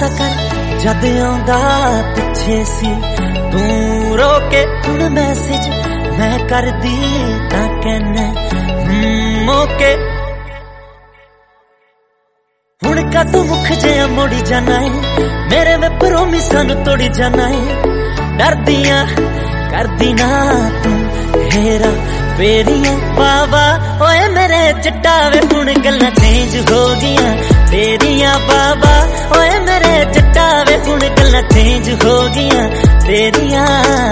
पता कर जद आउंदा पिछे सी तू रोके हुण मैसेज मैं कर दी तां कहना ओके हुण का तू मुख जिहा मोड़ी जाना है मेरे में प्रोमिसां नूं तोड़ी जाना है डरदियां करदी ना तू हेरा फेरियां बाबा ओए मेरे चिट्टा वे हुण गल्लां चेंज हो गियां तेरियां बाबा ओए मेरे चिट्टा वे हुण गल्लां चेंज हो गियां तेरियां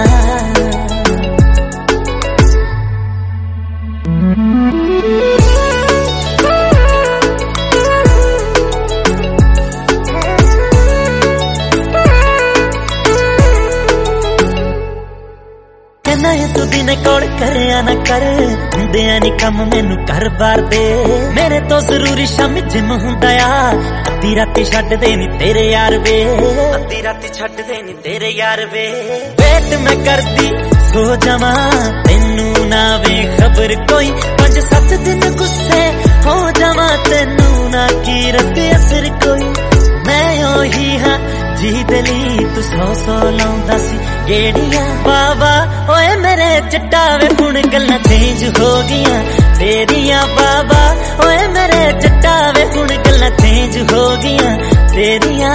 तू दिन कौड़ करे ना कर हुंदे नी कम मैनू कर बार दे मेरे तो जरूरी शामी जिम हुंदा अद्धी राती छड्ड दे नी तेरे यार वे अद्धी राती छड्ड दे नी तेरे यार वे वेट मैं करदी सो जावां तेनू ना वे खबर कोई 5-7 दिन गुस्से हो जावां तेनू ना की रते असर कोई मैं ओही हां जी दली तू 100 लाउंदा सी गेड़ियां बाबा ओए मेरे चिट्टा वे हुण गल्लां चेंज हो गियां तेरियां बाबा ओए मेरे चिट्टा वे हुण गल्लां चेंज हो गियां तेरियां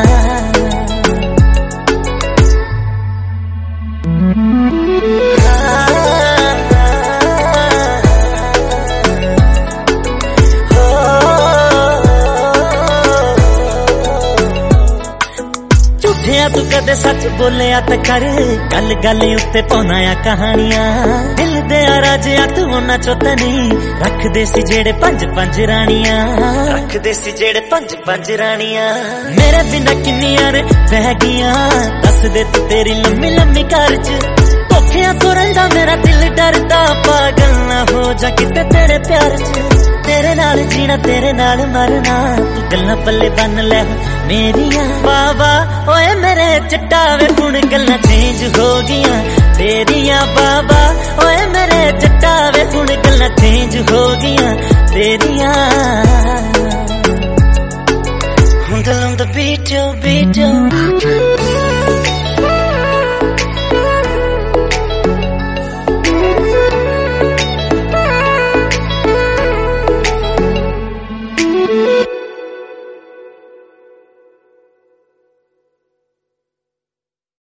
तू कदे सच बोलिया ते कर गल गल उत्ते पाउना कहानियां दिल दे राजिया तू उन्हां चों तां नहीं रखदे सी जेड़े 5-5 रानियां रखदे सी जेड़े 5-5 रानियां मेरे बिना किन्नियां रे बह गियां दस दे तू तेरी लम्मी लम्मी घर च धोखियां तो रहिंदा मेरा दिल डरदा पागल ना हो जा किते तेरे प्यार च तेरे नाल जीना तेरे नाल मरना तू गल्लां पल्ले बन लै मेरियां बाबा ओए मेरे चिट्टा वे हुण गल्लां चेंज हो गियां तेरियां बाबा ओए मेरे चिट्टा वे हुण गल्लां चेंज हो गियां तेरियां हुण गल्लां दा बीटो